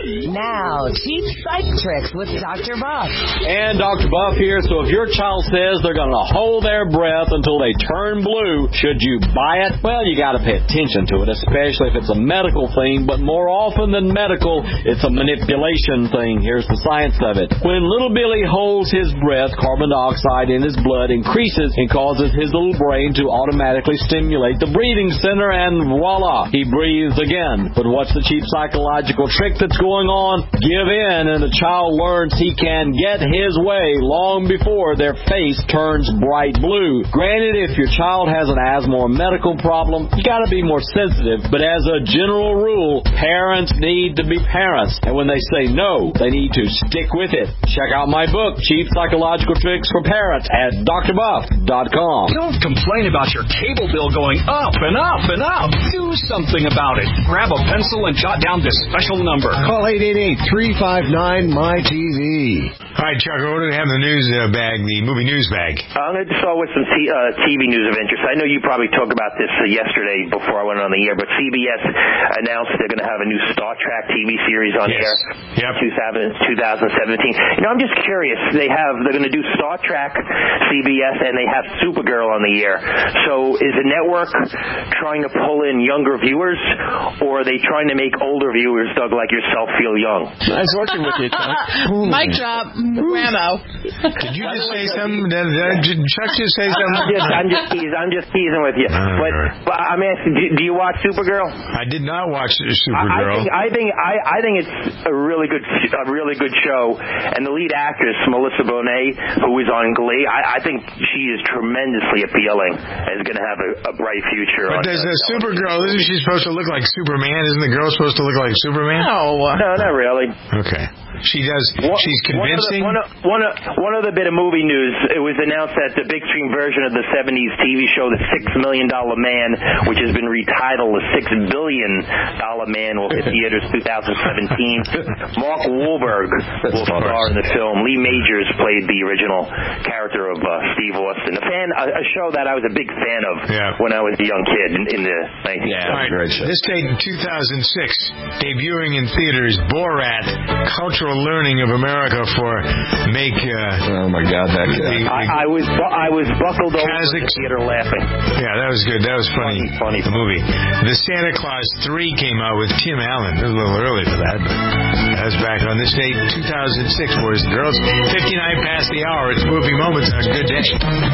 Now, cheap psych tricks with Doctor Buff. And Doctor Buff here. So if your child says they're going to hold their breath until they turn blue, should you buy it? Well, you got to pay attention to it, especially if it's a medical thing. But more often than medical, it's a manipulation thing. Here's the science of it. When little Billy holds his breath, carbon dioxide in his blood increases and causes his little brain to automatically stimulate the breathing center, and voila, he breathes again. But what's the cheap psychological trick that's going on? Give in, and the child learns he can get his way long before their face turns bright blue. Granted, if your child has an asthma or medical problem, you got to be more sensitive, but as a general rule, parents need to be parents, and when they say no, they need to stick with it. Check out my book, Cheap Psychological Tricks for Parents, at d r buff dot com. Don't complain about your cable bill going up and up and up. Do something about it. Grab a pencil and jot down this special number. Call eight eight eight, three five nine, M Y T V. All right, Chuck, what do we have in the news uh, bag, the movie news bag? I'm going to start with some t- uh, T V news of interest. I know you probably talked about this uh, yesterday before I went on the air, but C B S announced they're going to have a new Star Trek T V series on yes. air yep. in twenty seventeen. You know, I'm just curious. They have they're going to do Star Trek, C B S, and they have Supergirl on the air. So is the network trying to pull in younger viewers, or are they trying to make older viewers, Doug, like yourself, feel young? Nice working with you, Chuck. Mic drop. Whammo. Did you just say something? Did, did Chuck just say something? I'm just, I'm just teasing. I'm just teasing with you. Oh, but, but I'm asking, do, do you watch Supergirl? I did not watch Supergirl. I, I think I think I, I think it's a really good a really good show, and the lead actress Melissa Bonet, who is on Glee, I, I think she is tremendously appealing and is going to have a, a bright future. But on does the Supergirl, isn't she supposed to look like Superman? Isn't the girl supposed to look like Superman? No, no, not really. Okay. She does. One, she's convincing. One other, one, of, one, of, one other bit of movie news. It was announced that the big screen version of the seventies T V show, The Six Million Dollar Man, which has been retitled The Six Billion Dollar Man, will hit theaters twenty seventeen. Mark Wahlberg will star in the film. Lee Majors played the original character of uh, Steve Austin. A fan, a, a show that I was a big fan of yeah. when I was a young kid in, in the nineteen seventies. Yeah, right. This date in two thousand six, debuting in theaters, Borat, Cultural Learning of America for make. Uh, oh my God, that guy! I, I was I was buckled over in the theater laughing. Yeah, that was good. That was funny. Funny, funny. The movie. The Santa Claus three came out with Tim Allen. It was a little early for that, but that was back on this date, two thousand six, boys and girls. fifty-nine past the hour. It's Movie Moments on Good Day.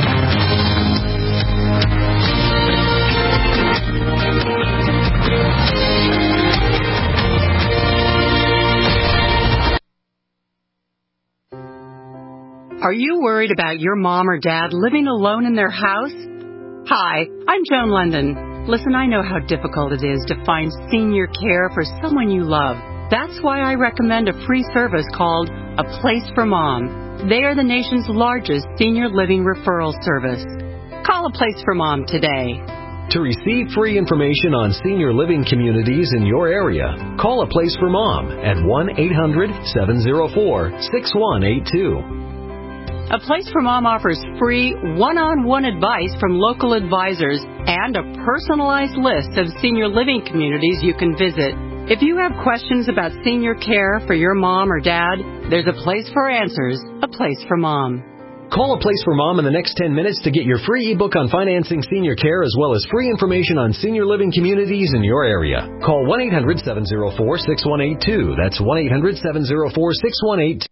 Are you worried about your mom or dad living alone in their house? Hi, I'm Joan London. Listen, I know how difficult it is to find senior care for someone you love. That's why I recommend a free service called A Place for Mom. They are the nation's largest senior living referral service. Call A Place for Mom today. To receive free information on senior living communities in your area, call A Place for Mom at one eight hundred seven oh four six one eight two. A Place for Mom offers free one-on-one advice from local advisors and a personalized list of senior living communities you can visit. If you have questions about senior care for your mom or dad, there's a place for answers, A Place for Mom. Call A Place for Mom in the next ten minutes to get your free ebook on financing senior care as well as free information on senior living communities in your area. Call one eight hundred seven oh four six one eight two. That's one eight hundred seven oh four six one eight two.